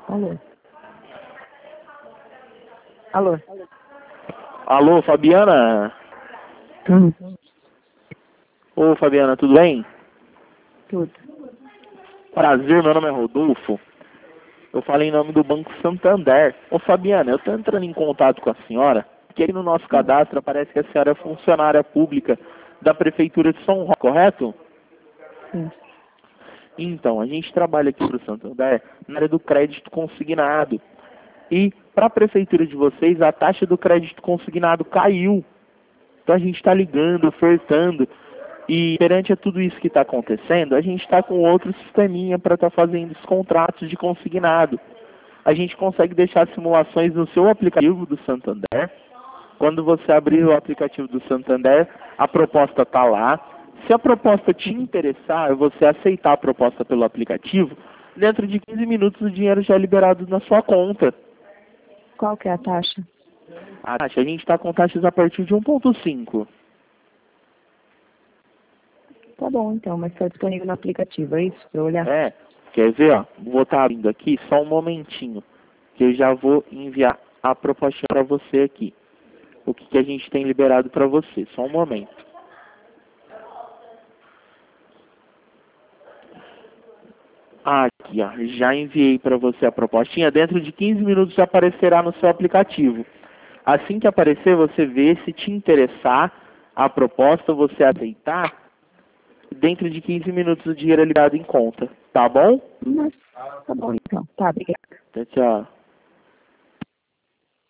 Alô? Alô? Alô, Fabiana? Ô, Fabiana, tudo bem? Tudo. Prazer, meu nome é Rodolfo. Eu falei em nome do Banco Santander. Ô, Fabiana, eu tô entrando em contato com a senhora, porque aí no nosso cadastro aparece que a senhora é funcionária pública da Prefeitura de São Roque, correto? Sim. Então, a gente trabalha aqui para o Santander na área do crédito consignado. E para a prefeitura de vocês, a taxa do crédito consignado caiu. Então a gente está ligando, ofertando. E perante a tudo isso que está acontecendo, a gente está com outro sisteminha para estar fazendo os contratos de consignado. A gente consegue deixar simulações no seu aplicativo do Santander. Quando você abrir o aplicativo do Santander, a proposta está lá. Se a proposta te interessar, você aceitar a proposta pelo aplicativo, dentro de 15 minutos o dinheiro já é liberado na sua conta. Qual que é a taxa? A taxa, a gente está com taxas a partir de 1,5. Tá bom, então, mas está disponível no aplicativo, é isso? Para eu olhar? É, quer ver, ó? Vou estar abrindo aqui só um momentinho, que eu já vou enviar a proposta para você aqui. O que a gente tem liberado para você, só um momento. Aqui, ó, já enviei para você a propostinha. Dentro de 15 minutos já aparecerá no seu aplicativo. Assim que aparecer, você vê se te interessar a proposta, você aceitar. Dentro de 15 minutos o dinheiro é liberado em conta. Tá bom? Mas, tá bom, então. Tá, obrigada. Tchau, tchau.